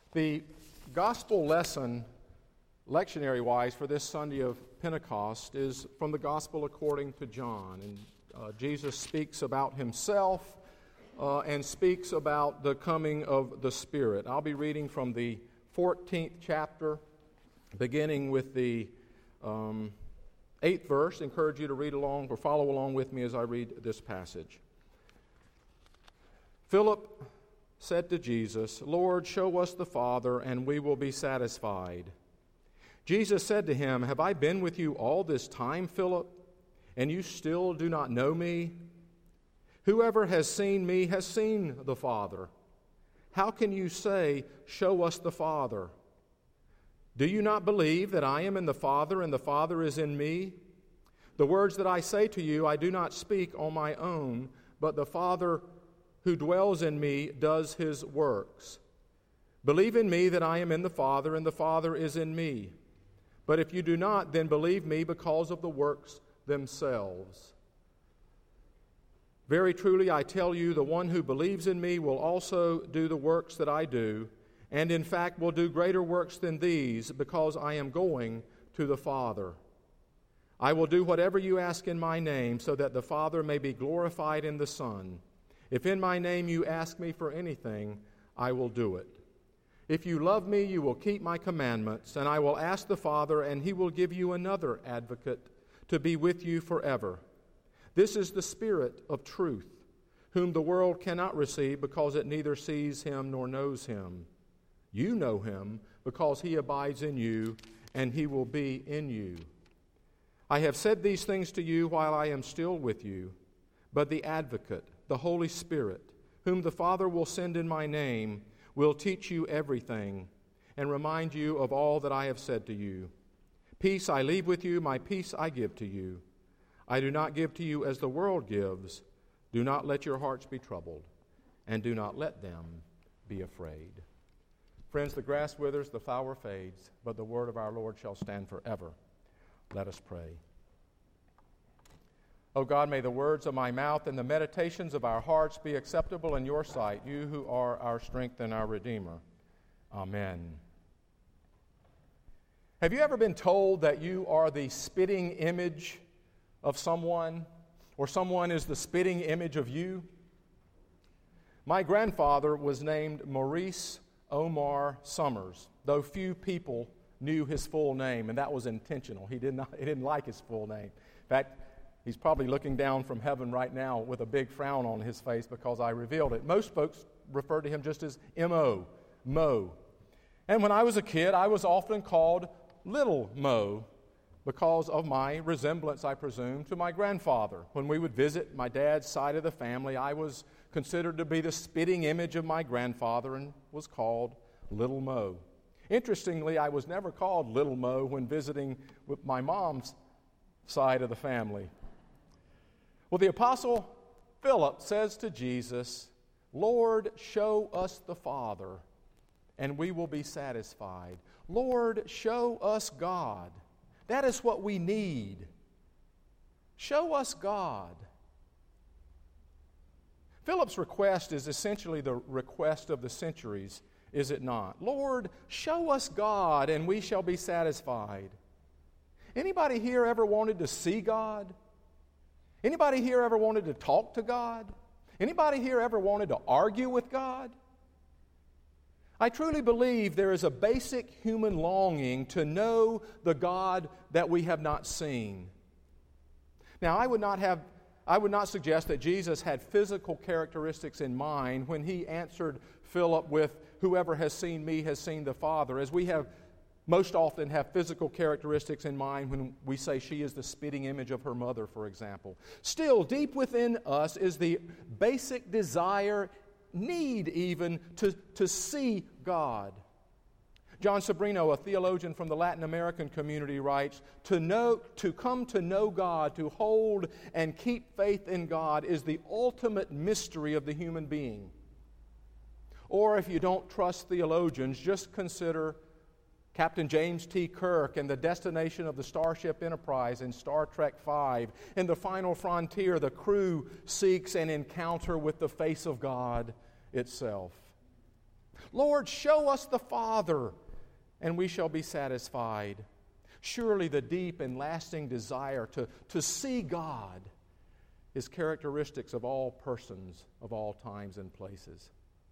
The gospel lesson, lectionary-wise, for this Sunday of Pentecost is from the Gospel according to John. And Jesus speaks about himself and speaks about the coming of the Spirit. I'll be reading from the 14th chapter, beginning with the 8th verse. I encourage you to read along or follow along with me as I read this passage. Philip said to Jesus, "Lord, show us the Father, and we will be satisfied." Jesus said to him, "Have I been with you all this time, Philip, and you still do not know me? Whoever has seen me has seen the Father. How can you say, 'Show us the Father'? Do you not believe that I am in the Father, and the Father is in me? The words that I say to you I do not speak on my own, but the Father who dwells in me does his works. Believe in me that I am in the Father, and the Father is in me. But if you do not, then believe me because of the works themselves. Very truly I tell you, the one who believes in me will also do the works that I do, and in fact will do greater works than these, because I am going to the Father. I will do whatever you ask in my name, so that the Father may be glorified in the Son. If in my name you ask me for anything, I will do it. If you love me, you will keep my commandments, and I will ask the Father, and he will give you another advocate to be with you forever. This is the Spirit of truth, whom the world cannot receive because it neither sees him nor knows him. You know him because he abides in you, and he will be in you. I have said these things to you while I am still with you, but the Advocate, the Holy Spirit, whom the Father will send in my name, will teach you everything and remind you of all that I have said to you. Peace I leave with you, my peace I give to you. I do not give to you as the world gives. Do not let your hearts be troubled, and do not let them be afraid." Friends, the grass withers, the flower fades, but the word of our Lord shall stand forever. Let us pray. O God, may the words of my mouth and the meditations of our hearts be acceptable in your sight, you who are our strength and our Redeemer. Amen. Have you ever been told that you are the spitting image of someone, or someone is the spitting image of you? My grandfather was named Maurice Omar Summers, though few people knew his full name, and that was intentional. He didn't like his full name. In fact, he's probably looking down from heaven right now with a big frown on his face because I revealed it. Most folks refer to him just as M.O., Mo. And when I was a kid, I was often called Little Mo because of my resemblance, I presume, to my grandfather. When we would visit my dad's side of the family, I was considered to be the spitting image of my grandfather and was called Little Mo. Interestingly, I was never called Little Mo when visiting with my mom's side of the family. Well, the Apostle Philip says to Jesus, "Lord, show us the Father, and we will be satisfied." Lord, show us God. That is what we need. Show us God. Philip's request is essentially the request of the centuries, is it not? Lord, show us God, and we shall be satisfied. Anybody here ever wanted to see God? Anybody here ever wanted to talk to God? Anybody here ever wanted to argue with God? I truly believe there is a basic human longing to know the God that we have not seen. Now, I would not suggest that Jesus had physical characteristics in mind when he answered Philip with, "Whoever has seen me has seen the Father," as we have most often have physical characteristics in mind when we say she is the spitting image of her mother, for example. Still, deep within us is the basic desire, need even, to see God. John Sobrino, a theologian from the Latin American community, writes, to come to know God, to hold and keep faith in God, is the ultimate mystery of the human being. Or if you don't trust theologians, just consider Captain James T. Kirk and the destination of the Starship Enterprise in Star Trek V. In the final frontier, the crew seeks an encounter with the face of God itself. Lord, show us the Father, and we shall be satisfied. Surely the deep and lasting desire to see God is characteristics of all persons of all times and places.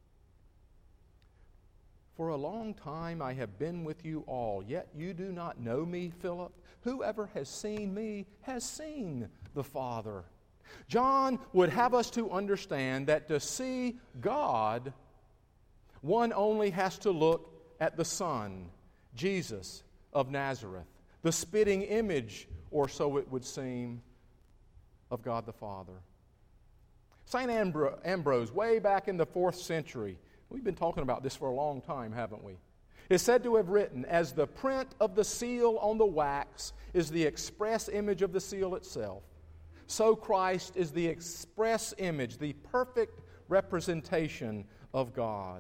For a long time I have been with you all, yet you do not know me, Philip. Whoever has seen me has seen the Father. John would have us to understand that to see God, one only has to look at the Son, Jesus of Nazareth, the spitting image, or so it would seem, of God the Father. St. Ambrose, way back in the 4th century, we've been talking about this for a long time, haven't we? Is said to have written, as the print of the seal on the wax is the express image of the seal itself, so Christ is the express image, the perfect representation of God.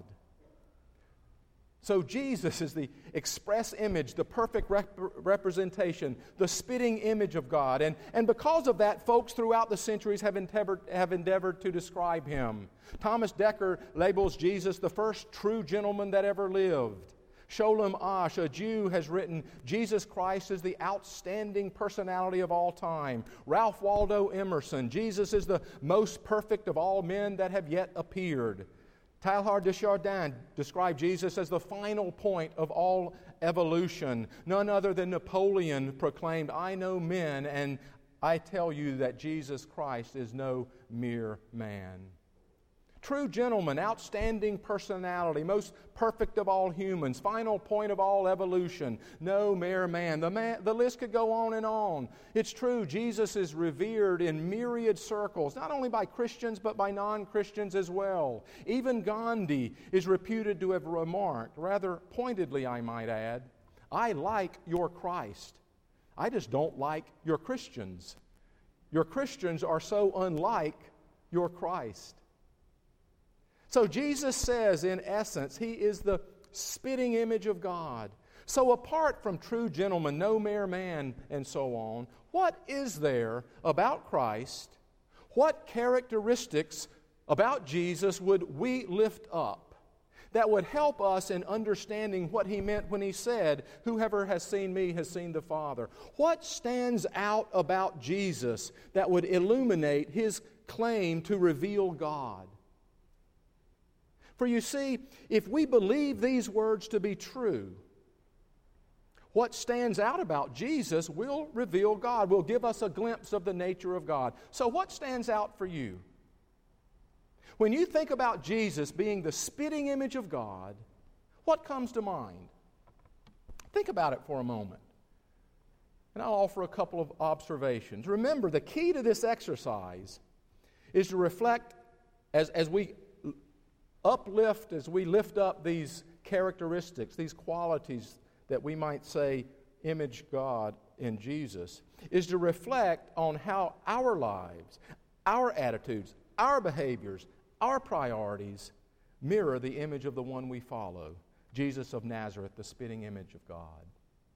So Jesus is the express image, the perfect representation, the spitting image of God. And because of that, folks throughout the centuries have endeavored to describe Him. Thomas Dekker labels Jesus the first true gentleman that ever lived. Sholem Asch, a Jew, has written, Jesus Christ is the outstanding personality of all time. Ralph Waldo Emerson, Jesus is the most perfect of all men that have yet appeared. Teilhard de Chardin described Jesus as the final point of all evolution. None other than Napoleon proclaimed, I know men, and I tell you that Jesus Christ is no mere man. True gentleman, outstanding personality, most perfect of all humans, final point of all evolution, no mere man. The list could go on and on. It's true, Jesus is revered in myriad circles, not only by Christians but by non-Christians as well. Even Gandhi is reputed to have remarked, rather pointedly I might add, I like your Christ. I just don't like your Christians. Your Christians are so unlike your Christ. So Jesus says, in essence, He is the spitting image of God. So apart from true gentleman, no mere man, and so on, what is there about Christ? What characteristics about Jesus would we lift up that would help us in understanding what He meant when He said, whoever has seen me has seen the Father? What stands out about Jesus that would illuminate His claim to reveal God? For you see, if we believe these words to be true, what stands out about Jesus will reveal God, will give us a glimpse of the nature of God. So what stands out for you? When you think about Jesus being the spitting image of God, what comes to mind? Think about it for a moment. And I'll offer a couple of observations. Remember, the key to this exercise is to reflect as we uplift, as we lift up these characteristics, these qualities that we might say image God in Jesus, is to reflect on how our lives, our attitudes, our behaviors, our priorities mirror the image of the one we follow, Jesus of Nazareth, the spitting image of God.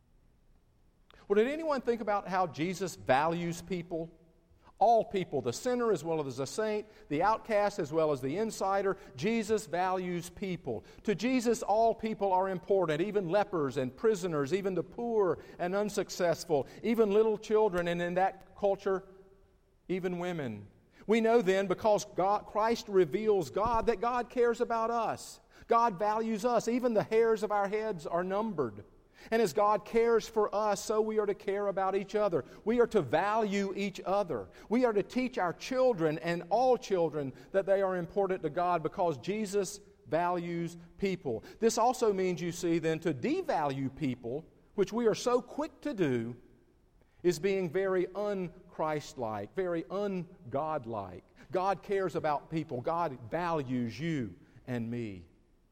Well, did anyone think about how Jesus values people? All people, the sinner as well as the saint, the outcast as well as the insider. Jesus values people. To Jesus, all people are important, even lepers and prisoners, even the poor and unsuccessful, even little children, and in that culture, even women. We know then, because Christ reveals God, that God cares about us. God values us. Even the hairs of our heads are numbered. And as God cares for us, so we are to care about each other. We are to value each other. We are to teach our children and all children that they are important to God because Jesus values people. This also means, you see, then to devalue people, which we are so quick to do, is being very un-Christ-like, very un-God-like. God cares about people. God values you and me.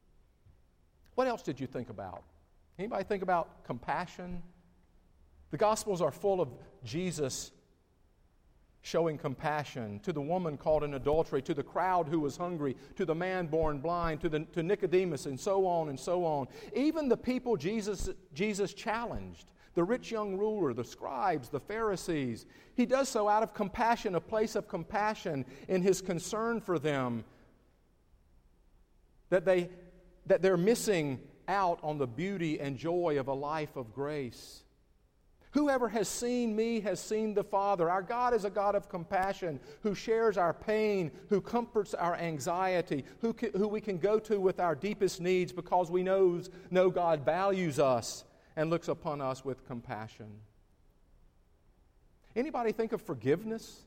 What else did you think about? Anybody think about compassion? The Gospels are full of Jesus showing compassion to the woman caught in adultery, to the crowd who was hungry, to the man born blind, to Nicodemus, and so on and so on. Even the people Jesus challenged, the rich young ruler, the scribes, the Pharisees, He does so out of compassion, a place of compassion in His concern for them, that they that they're missing out on the beauty and joy of a life of grace. Whoever has seen me has seen the Father. Our God is a God of compassion, who shares our pain, who comforts our anxiety, who we can go to with our deepest needs because we know God values us and looks upon us with compassion. Anybody think of forgiveness?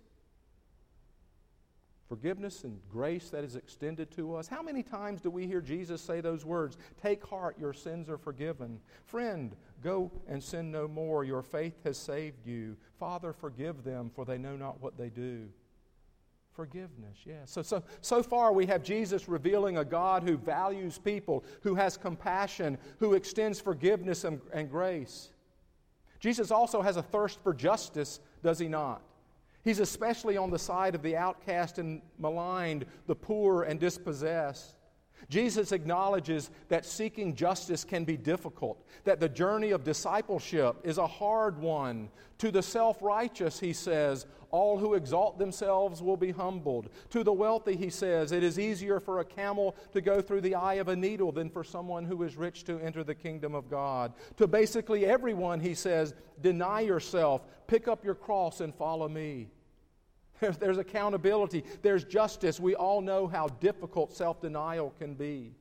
Forgiveness and grace that is extended to us. How many times do we hear Jesus say those words? Take heart, your sins are forgiven. Friend, go and sin no more. Your faith has saved you. Father, forgive them, for they know not what they do. Forgiveness, yes. So far we have Jesus revealing a God who values people, who has compassion, who extends forgiveness and grace. Jesus also has a thirst for justice, does he not? He's especially on the side of the outcast and maligned, the poor and dispossessed. Jesus acknowledges that seeking justice can be difficult, that the journey of discipleship is a hard one. To the self-righteous, he says, all who exalt themselves will be humbled. To the wealthy, he says, it is easier for a camel to go through the eye of a needle than for someone who is rich to enter the kingdom of God. To basically everyone, he says, deny yourself, pick up your cross and follow me. There's accountability. There's justice. We all know how difficult self-denial can be.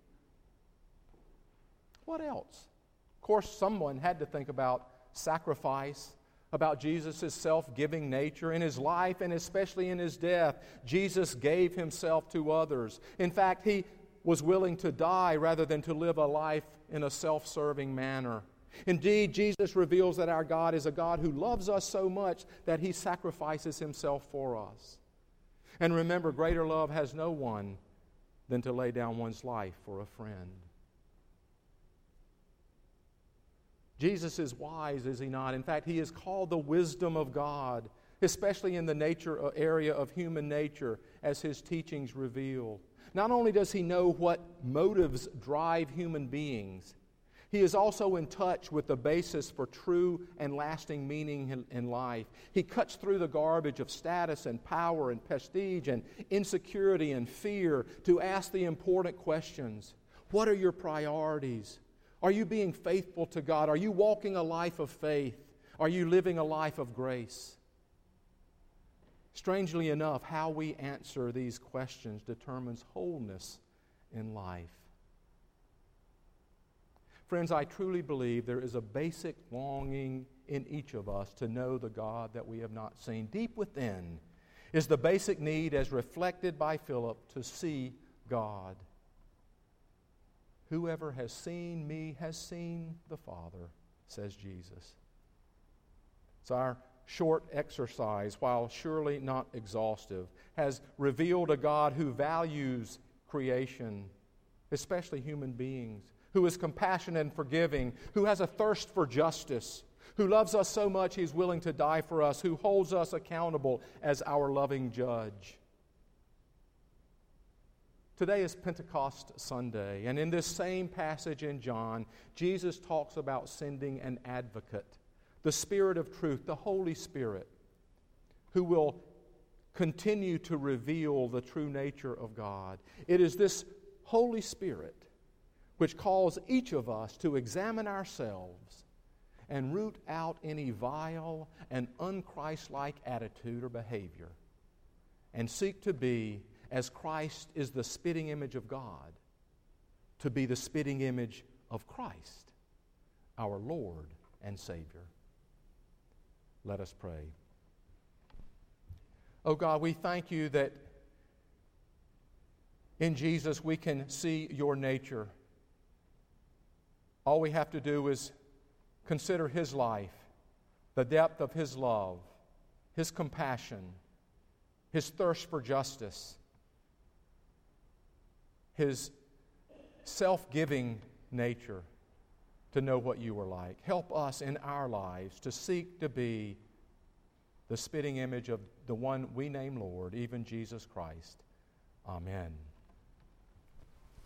What else? Of course, someone had to think about sacrifice, about Jesus' self-giving nature. In his life and especially in his death, Jesus gave himself to others. In fact, he was willing to die rather than to live a life in a self-serving manner. Indeed, Jesus reveals that our God is a God who loves us so much that he sacrifices himself for us. And remember, greater love has no one than to lay down one's life for a friend. Jesus is wise, is he not? In fact, he is called the wisdom of God, especially in the area of human nature, as his teachings reveal. Not only does he know what motives drive human beings, he is also in touch with the basis for true and lasting meaning in life. He cuts through the garbage of status and power and prestige and insecurity and fear to ask the important questions. What are your priorities? Are you being faithful to God? Are you walking a life of faith? Are you living a life of grace? Strangely enough, how we answer these questions determines wholeness in life. Friends, I truly believe there is a basic longing in each of us to know the God that we have not seen. Deep within is the basic need, as reflected by Philip, to see God. Whoever has seen me has seen the Father, says Jesus. So our short exercise, while surely not exhaustive, has revealed a God who values creation, especially human beings, who is compassionate and forgiving, who has a thirst for justice, who loves us so much he's willing to die for us, who holds us accountable as our loving judge. Today is Pentecost Sunday, and in this same passage in John, Jesus talks about sending an advocate, the Spirit of truth, the Holy Spirit, who will continue to reveal the true nature of God. It is this Holy Spirit which calls each of us to examine ourselves and root out any vile and unchristlike attitude or behavior, and seek to be, as Christ is the spitting image of God, to be the spitting image of Christ, our Lord and Savior. Let us pray. Oh God, we thank you that in Jesus we can see your nature. All we have to do is consider his life, the depth of his love, his compassion, his thirst for justice, his self-giving nature, to know what you were like. Help us in our lives to seek to be the spitting image of the one we name Lord, even Jesus Christ. Amen.